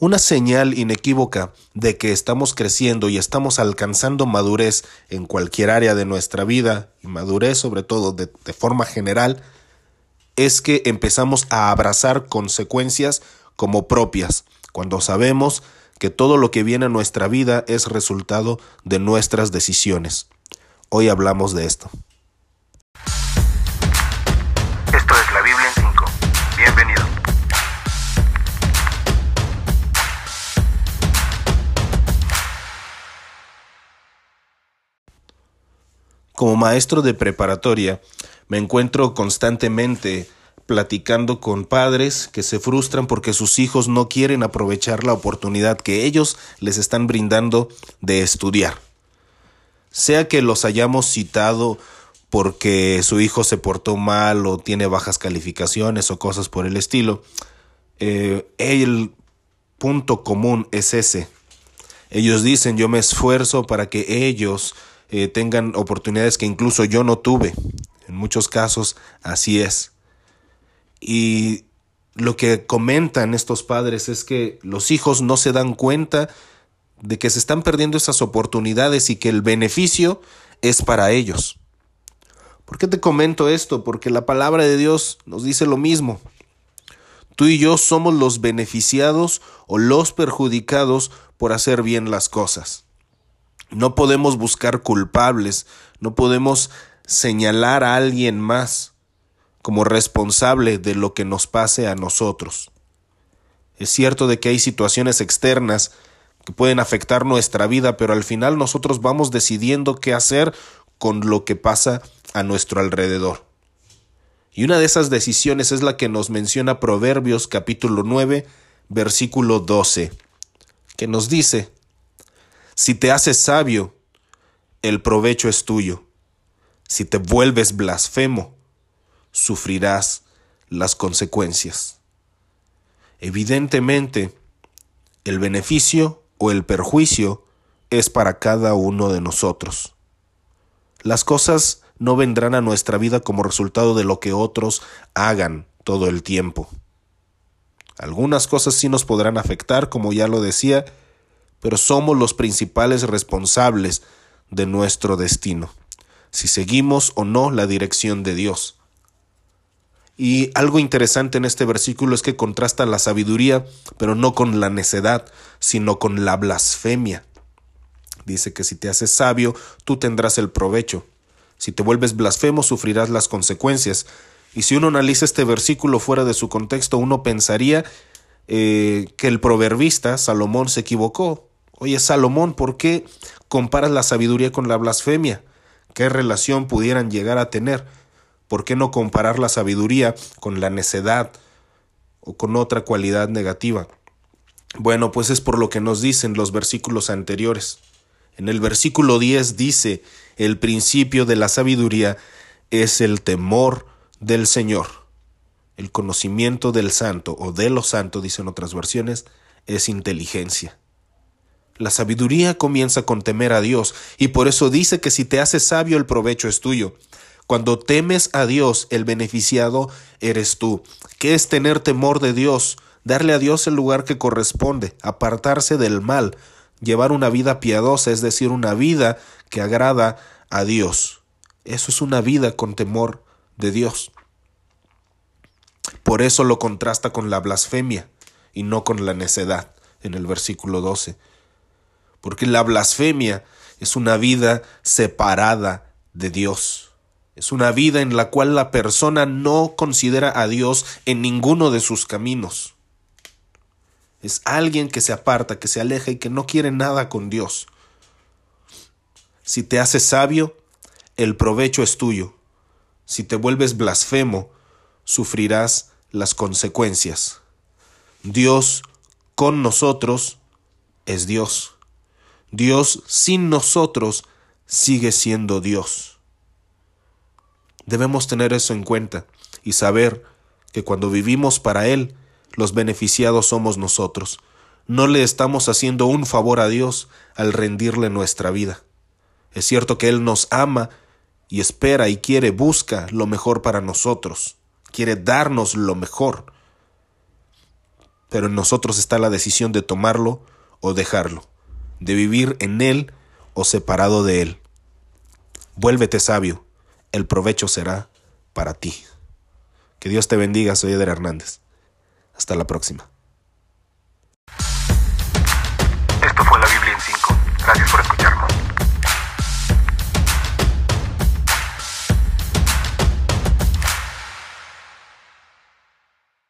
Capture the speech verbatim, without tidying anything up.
Una señal inequívoca de que estamos creciendo y estamos alcanzando madurez en cualquier área de nuestra vida, y madurez sobre todo de, de forma general, es que empezamos a abrazar consecuencias como propias, cuando sabemos que todo lo que viene a nuestra vida es resultado de nuestras decisiones. Hoy hablamos de esto. Esto es la Biblia en cinco. Bienvenido. Como maestro de preparatoria, me encuentro constantemente platicando con padres que se frustran porque sus hijos no quieren aprovechar la oportunidad que ellos les están brindando de estudiar. Sea que los hayamos citado porque su hijo se portó mal o tiene bajas calificaciones o cosas por el estilo, eh, el punto común es ese. Ellos dicen, yo me esfuerzo para que ellos eh, tengan oportunidades que incluso yo no tuve. En muchos casos así es. Y lo que comentan estos padres es que los hijos no se dan cuenta de que se están perdiendo esas oportunidades y que el beneficio es para ellos. ¿Por qué te comento esto? Porque la palabra de Dios nos dice lo mismo. Tú y yo somos los beneficiados o los perjudicados por hacer bien las cosas. No podemos buscar culpables, no podemos señalar a alguien más como responsable de lo que nos pase a nosotros. Es cierto de que hay situaciones externas que pueden afectar nuestra vida, pero al final nosotros vamos decidiendo qué hacer con lo que pasa a nuestro alrededor. Y una de esas decisiones es la que nos menciona Proverbios capítulo nueve, versículo doce, que nos dice: si te haces sabio, el provecho es tuyo. Si te vuelves blasfemo, sufrirás las consecuencias. Evidentemente, el beneficio o el perjuicio es para cada uno de nosotros. Las cosas no vendrán a nuestra vida como resultado de lo que otros hagan todo el tiempo. Algunas cosas sí nos podrán afectar, como ya lo decía, pero somos los principales responsables de nuestro destino, si seguimos o no la dirección de Dios. Y algo interesante en este versículo es que contrasta la sabiduría, pero no con la necedad, sino con la blasfemia. Dice que si te haces sabio, tú tendrás el provecho. Si te vuelves blasfemo, sufrirás las consecuencias. Y si uno analiza este versículo fuera de su contexto, uno pensaría eh, que el proverbista Salomón se equivocó. Oye, Salomón, ¿por qué comparas la sabiduría con la blasfemia? ¿Qué relación pudieran llegar a tener? ¿Por qué no comparar la sabiduría con la necedad o con otra cualidad negativa? Bueno, pues es por lo que nos dicen los versículos anteriores. En el versículo diez dice: el principio de la sabiduría es el temor del Señor. El conocimiento del santo o de lo santo, dicen otras versiones, es inteligencia. La sabiduría comienza con temer a Dios, y por eso dice que si te haces sabio, el provecho es tuyo. Cuando temes a Dios, el beneficiado eres tú. ¿Qué es tener temor de Dios? Darle a Dios el lugar que corresponde, apartarse del mal, llevar una vida piadosa, es decir, una vida que agrada a Dios. Eso es una vida con temor de Dios. Por eso lo contrasta con la blasfemia y no con la necedad en el versículo doce. Porque la blasfemia es una vida separada de Dios. Es una vida en la cual la persona no considera a Dios en ninguno de sus caminos. Es alguien que se aparta, que se aleja y que no quiere nada con Dios. Si te haces sabio, el provecho es tuyo. Si te vuelves blasfemo, sufrirás las consecuencias. Dios con nosotros es Dios. Dios sin nosotros sigue siendo Dios. Debemos tener eso en cuenta y saber que cuando vivimos para Él, los beneficiados somos nosotros. No le estamos haciendo un favor a Dios al rendirle nuestra vida. Es cierto que Él nos ama y espera y quiere, busca lo mejor para nosotros. Quiere darnos lo mejor. pero en nosotros está la decisión de tomarlo o dejarlo, de vivir en él o separado de él. Vuélvete sabio, el provecho será para ti. Que Dios te bendiga, soy Eder Hernández. Hasta la próxima. Esto fue la Biblia en cinco. Gracias por escucharnos.